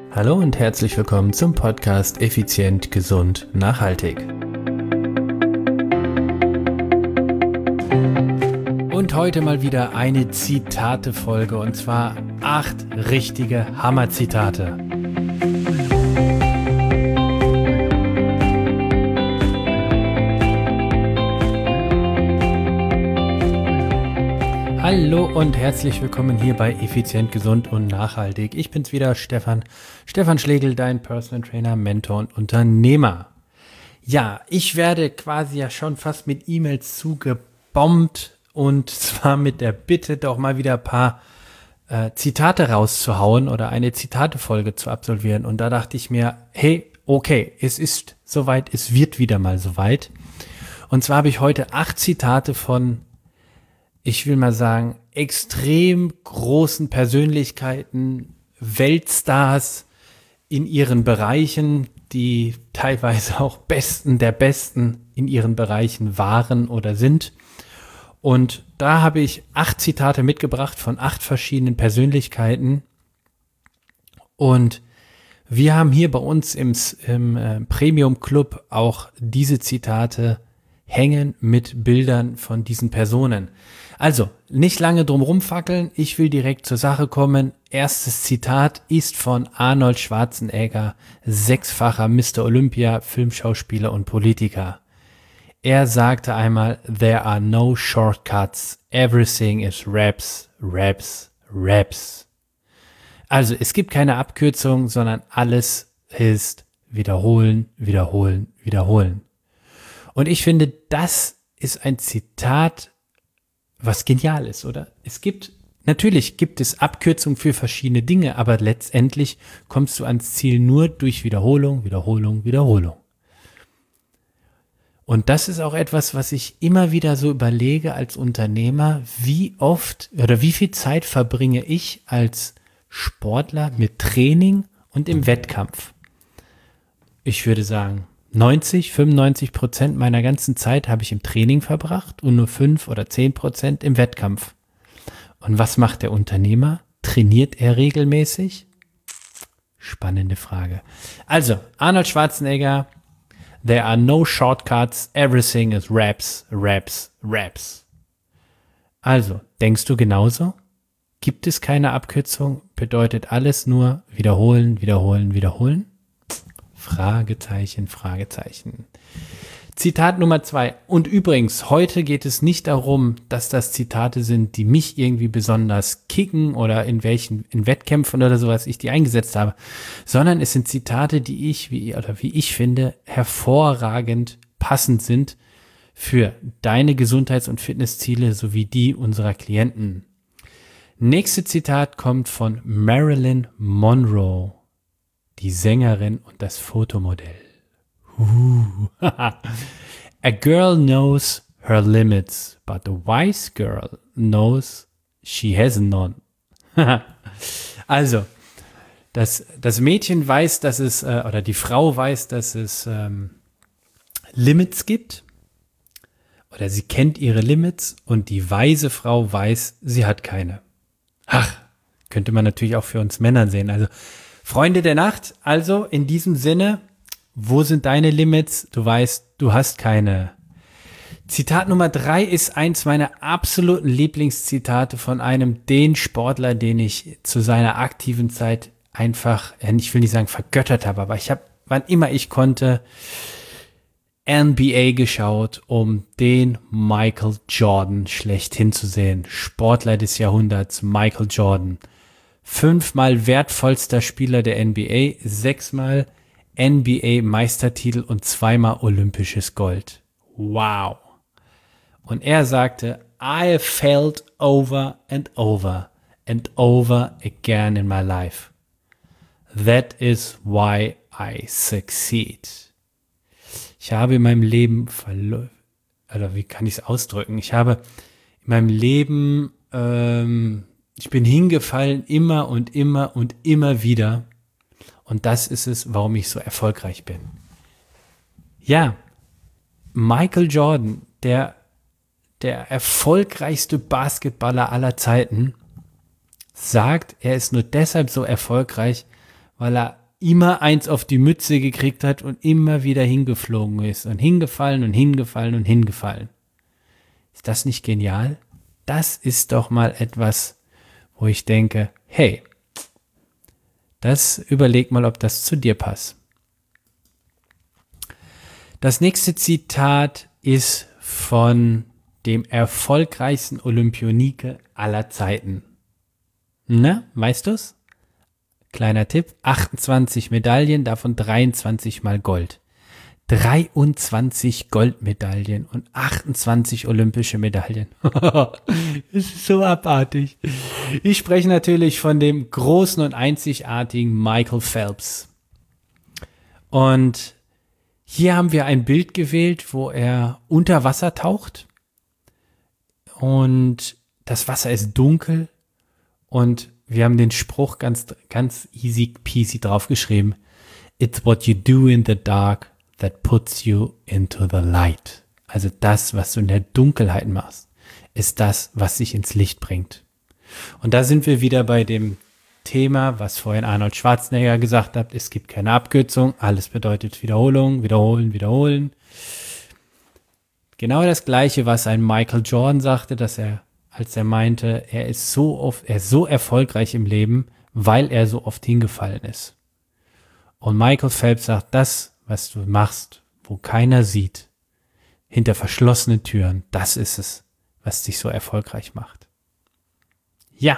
Hallo und herzlich willkommen zum Podcast Effizient, Gesund, Nachhaltig. Und heute mal wieder eine Zitate-Folge und zwar 8 richtige Hammer-Zitate. Hallo und herzlich willkommen hier bei Effizient, Gesund und Nachhaltig. Ich bin's wieder, Stefan Schlegel, dein Personal Trainer, Mentor und Unternehmer. Ja, ich werde quasi ja schon fast mit E-Mails zugebombt und zwar mit der Bitte, doch mal wieder ein paar Zitate rauszuhauen oder eine Zitate-Folge zu absolvieren. Und da dachte ich mir, hey, okay, es ist soweit, es wird wieder mal soweit. Und zwar habe ich heute 8 Zitate von, ich will mal sagen, extrem großen Persönlichkeiten, Weltstars in ihren Bereichen, die teilweise auch Besten der Besten in ihren Bereichen waren oder sind. Und da habe ich 8 Zitate mitgebracht von 8 verschiedenen Persönlichkeiten. Und wir haben hier bei uns im Premium Club auch diese Zitate hängen mit Bildern von diesen Personen. Also, nicht lange drum rumfackeln, ich will direkt zur Sache kommen. Erstes Zitat ist von Arnold Schwarzenegger, 6-facher Mr. Olympia, Filmschauspieler und Politiker. Er sagte einmal, there are no shortcuts, everything is reps, reps, reps. Also, es gibt keine Abkürzung, sondern alles ist wiederholen, wiederholen, wiederholen. Und ich finde, das ist ein Zitat, was genial ist, oder? Natürlich gibt es Abkürzungen für verschiedene Dinge, aber letztendlich kommst du ans Ziel nur durch Wiederholung, Wiederholung, Wiederholung. Und das ist auch etwas, was ich immer wieder so überlege als Unternehmer, wie oft oder wie viel Zeit verbringe ich als Sportler mit Training und im Wettkampf? Ich würde sagen, 95% meiner ganzen Zeit habe ich im Training verbracht und nur 5 oder 10% im Wettkampf. Und was macht der Unternehmer? Trainiert er regelmäßig? Spannende Frage. Also, Arnold Schwarzenegger, there are no shortcuts, everything is reps, reps, reps. Also, denkst du genauso? Gibt es keine Abkürzung? Bedeutet alles nur wiederholen, wiederholen, wiederholen? Fragezeichen, Fragezeichen. Zitat Nummer 2. Und übrigens, heute geht es nicht darum, dass das Zitate sind, die mich irgendwie besonders kicken oder in Wettkämpfen oder sowas ich die eingesetzt habe, sondern es sind Zitate, die wie ich finde, hervorragend passend sind für deine Gesundheits- und Fitnessziele sowie die unserer Klienten. Nächste Zitat kommt von Marilyn Monroe. Die Sängerin und das Fotomodell. A girl knows her limits, but a wise girl knows she has none. Also, das Mädchen weiß, dass es, oder die Frau weiß, dass es Limits gibt. Oder sie kennt ihre Limits und die weise Frau weiß, sie hat keine. Ach, könnte man natürlich auch für uns Männer sehen. Also, Freunde der Nacht, also in diesem Sinne, wo sind deine Limits? Du weißt, du hast keine. Zitat Nummer 3 ist eins meiner absoluten Lieblingszitate von den Sportler, den ich zu seiner aktiven Zeit einfach, ich will nicht sagen vergöttert habe, aber ich habe, wann immer ich konnte, NBA geschaut, um den Michael Jordan schlechthin zu sehen. Sportler des Jahrhunderts, Michael Jordan. 5-mal wertvollster Spieler der NBA, 6-mal NBA-Meistertitel und 2-mal olympisches Gold. Wow. Und er sagte, I have failed over and over and over again in my life. That is why I succeed. Ich habe in meinem Leben oder wie kann ich es ausdrücken? Ich habe in meinem Leben ich bin hingefallen immer und immer und immer wieder. Und das ist es, warum ich so erfolgreich bin. Ja, Michael Jordan, der erfolgreichste Basketballer aller Zeiten, sagt, er ist nur deshalb so erfolgreich, weil er immer eins auf die Mütze gekriegt hat und immer wieder hingeflogen ist und hingefallen und hingefallen und hingefallen. Ist das nicht genial? Das ist doch mal etwas, wo ich denke, hey, das überleg mal, ob das zu dir passt. Das nächste Zitat ist von dem erfolgreichsten Olympioniker aller Zeiten. Na, weißt du's? Kleiner Tipp, 28 Medaillen, davon 23 mal Gold. 23 Goldmedaillen und 28 olympische Medaillen. Das ist so abartig. Ich spreche natürlich von dem großen und einzigartigen Michael Phelps. Und hier haben wir ein Bild gewählt, wo er unter Wasser taucht. Und das Wasser ist dunkel. Und wir haben den Spruch ganz easy peasy draufgeschrieben. It's what you do in the dark that puts you into the light. Also das, was du in der Dunkelheit machst, ist das, was dich ins Licht bringt. Und da sind wir wieder bei dem Thema, was vorhin Arnold Schwarzenegger gesagt hat. Es gibt keine Abkürzung. Alles bedeutet Wiederholung, wiederholen, wiederholen. Genau das Gleiche, was ein Michael Jordan sagte, als er meinte, er ist so erfolgreich im Leben, weil er so oft hingefallen ist. Und Michael Phelps sagt, das, was du machst, wo keiner sieht, hinter verschlossenen Türen, das ist es, was dich so erfolgreich macht. Ja.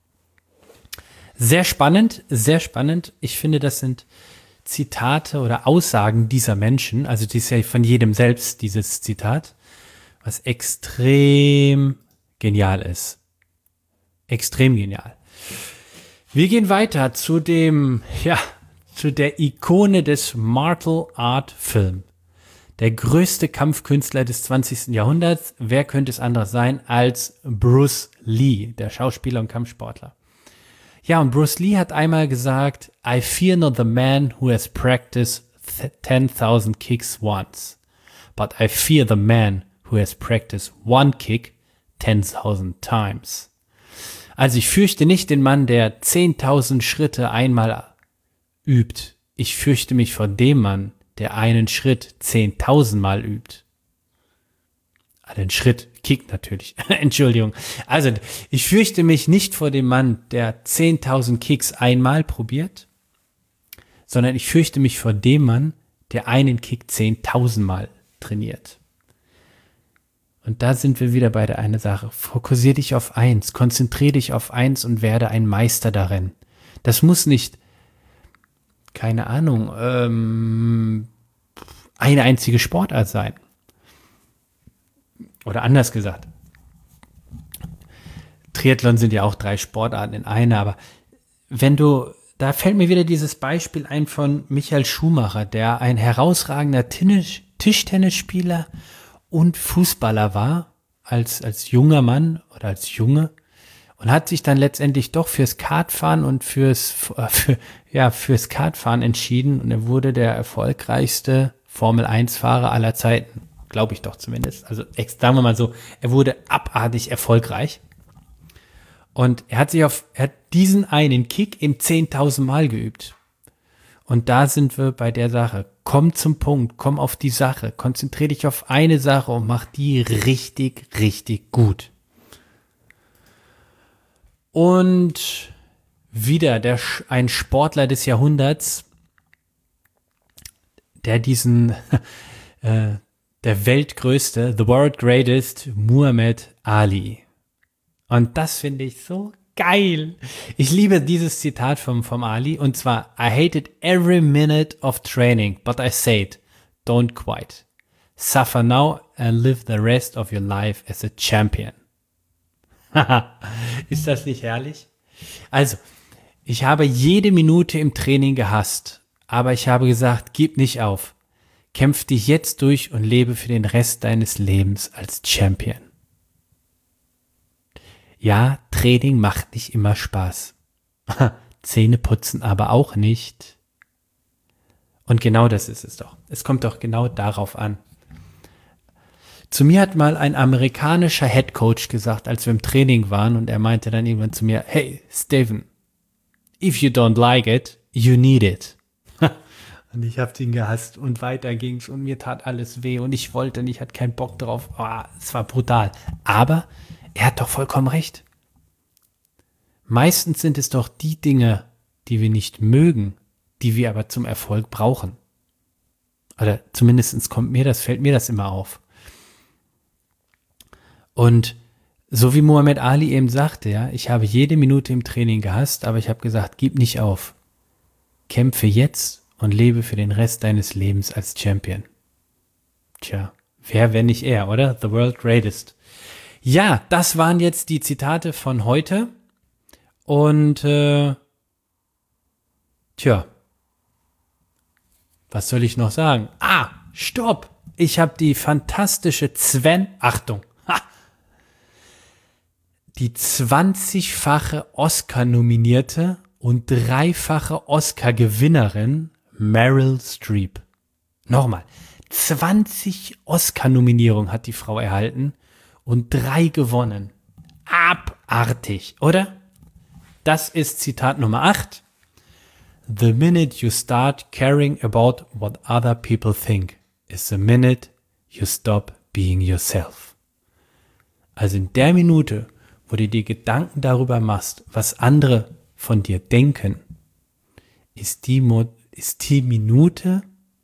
Sehr spannend, sehr spannend. Ich finde, das sind Zitate oder Aussagen dieser Menschen, also das ist ja von jedem selbst, dieses Zitat, was extrem genial ist. Extrem genial. Wir gehen weiter zu der Ikone des Martial Art Film. Der größte Kampfkünstler des 20. Jahrhunderts. Wer könnte es anders sein als Bruce Lee, der Schauspieler und Kampfsportler. Ja, und Bruce Lee hat einmal gesagt, I fear not the man who has practiced 10,000 kicks once, but I fear the man who has practiced one kick 10,000 times. Also ich fürchte nicht den Mann, der 10.000 Schritte einmal übt. Ich fürchte mich vor dem Mann, der einen Schritt 10.000 Mal übt. Den Schritt, Kick natürlich, Entschuldigung. Also ich fürchte mich nicht vor dem Mann, der 10.000 Kicks einmal probiert, sondern ich fürchte mich vor dem Mann, der einen Kick 10.000 Mal trainiert. Und da sind wir wieder bei der einen Sache. Fokussier dich auf eins, konzentriere dich auf eins und werde ein Meister darin. Das muss nicht, keine Ahnung, eine einzige Sportart sein. Oder anders gesagt, Triathlon sind ja auch 3 Sportarten in einer, aber da fällt mir wieder dieses Beispiel ein von Michael Schumacher, der ein herausragender Tischtennisspieler und Fußballer war, als junger Mann oder als Junge, und hat sich dann letztendlich doch fürs Kartfahren und fürs Kartfahren entschieden, und er wurde der erfolgreichste Formel-1-Fahrer aller Zeiten. Glaube ich doch zumindest. Also sagen wir mal so, er wurde abartig erfolgreich. Und er hat diesen einen Kick im 10.000 Mal geübt. Und da sind wir bei der Sache. Komm zum Punkt, komm auf die Sache, konzentriere dich auf eine Sache und mach die richtig, richtig gut. Und wieder ein Sportler des Jahrhunderts, der der weltgrößte, the world greatest, Muhammad Ali. Und das finde ich so geil. Ich liebe dieses Zitat vom Ali, und zwar, I hated every minute of training, but I said, don't quit. Suffer now and live the rest of your life as a champion. Ist das nicht herrlich? Also, ich habe jede Minute im Training gehasst, aber ich habe gesagt, gib nicht auf. Kämpf dich jetzt durch und lebe für den Rest deines Lebens als Champion. Ja, Training macht nicht immer Spaß. Zähne putzen aber auch nicht. Und genau das ist es doch. Es kommt doch genau darauf an. Zu mir hat mal ein amerikanischer Headcoach gesagt, als wir im Training waren, und er meinte dann irgendwann zu mir, hey, Steven, if you don't like it, you need it. Und ich habe ihn gehasst und weiter ging's und mir tat alles weh und ich wollte und ich hatte keinen Bock drauf. Es war brutal. Aber er hat doch vollkommen recht. Meistens sind es doch die Dinge, die wir nicht mögen, die wir aber zum Erfolg brauchen. Oder zumindest fällt mir das immer auf. Und so wie Muhammad Ali eben sagte, ja, ich habe jede Minute im Training gehasst, aber ich habe gesagt, gib nicht auf. Kämpfe jetzt und lebe für den Rest deines Lebens als Champion. Tja, wer, wenn nicht er, oder? The World Greatest. Ja, das waren jetzt die Zitate von heute. Und, was soll ich noch sagen? Stopp! Ich habe die fantastische die 20-fache Oscar-nominierte und 3-fache Oscar-Gewinnerin Meryl Streep. Nochmal, 20 Oscar-Nominierungen hat die Frau erhalten und 3 gewonnen. Abartig, oder? Das ist Zitat Nummer 8. The minute you start caring about what other people think is the minute you stop being yourself. Also in der Minute, wo du dir Gedanken darüber machst, was andere von dir denken, ist die Minute,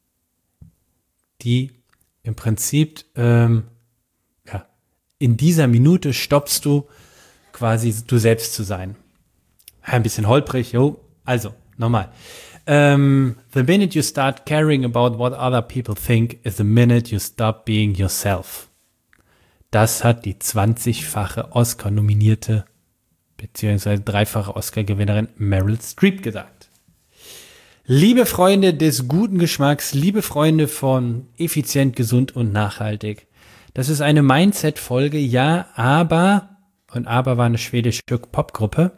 die im Prinzip, in dieser Minute stoppst du quasi du selbst zu sein. Ein bisschen holprig, also nochmal. The minute you start caring about what other people think is the minute you stop being yourself. Das hat die 20-fache Oscar-nominierte beziehungsweise 3-fache Oscar-Gewinnerin Meryl Streep gesagt. Liebe Freunde des guten Geschmacks, liebe Freunde von effizient, gesund und nachhaltig. Das ist eine Mindset-Folge, ja, aber war eine schwedische Popgruppe.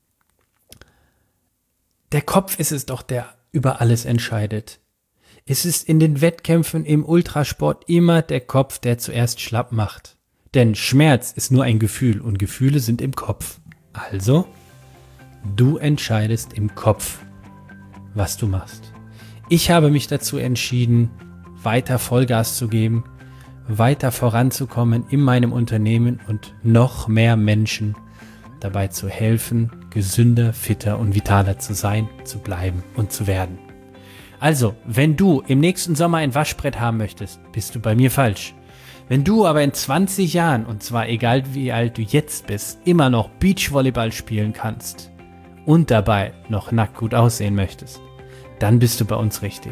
Der Kopf ist es doch, der über alles entscheidet. Es ist in den Wettkämpfen im Ultrasport immer der Kopf, der zuerst schlapp macht. Denn Schmerz ist nur ein Gefühl und Gefühle sind im Kopf. Also, du entscheidest im Kopf, was du machst. Ich habe mich dazu entschieden, weiter Vollgas zu geben, weiter voranzukommen in meinem Unternehmen und noch mehr Menschen dabei zu helfen, gesünder, fitter und vitaler zu sein, zu bleiben und zu werden. Also, wenn du im nächsten Sommer ein Waschbrett haben möchtest, bist du bei mir falsch. Wenn du aber in 20 Jahren, und zwar egal wie alt du jetzt bist, immer noch Beachvolleyball spielen kannst und dabei noch nackt gut aussehen möchtest, dann bist du bei uns richtig.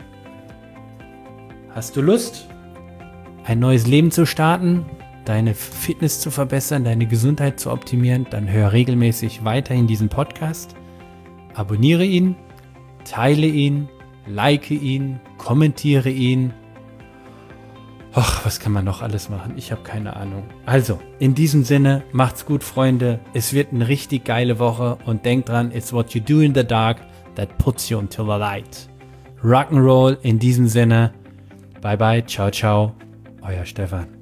Hast du Lust, ein neues Leben zu starten, deine Fitness zu verbessern, deine Gesundheit zu optimieren, dann hör regelmäßig weiterhin diesen Podcast, abonniere ihn, teile ihn, like ihn, kommentiere ihn. Ach, was kann man noch alles machen? Ich habe keine Ahnung. Also, in diesem Sinne, macht's gut, Freunde. Es wird eine richtig geile Woche und denkt dran, it's what you do in the dark that puts you into the light. Rock'n'Roll in diesem Sinne. Bye bye, ciao, ciao. Euer Stefan.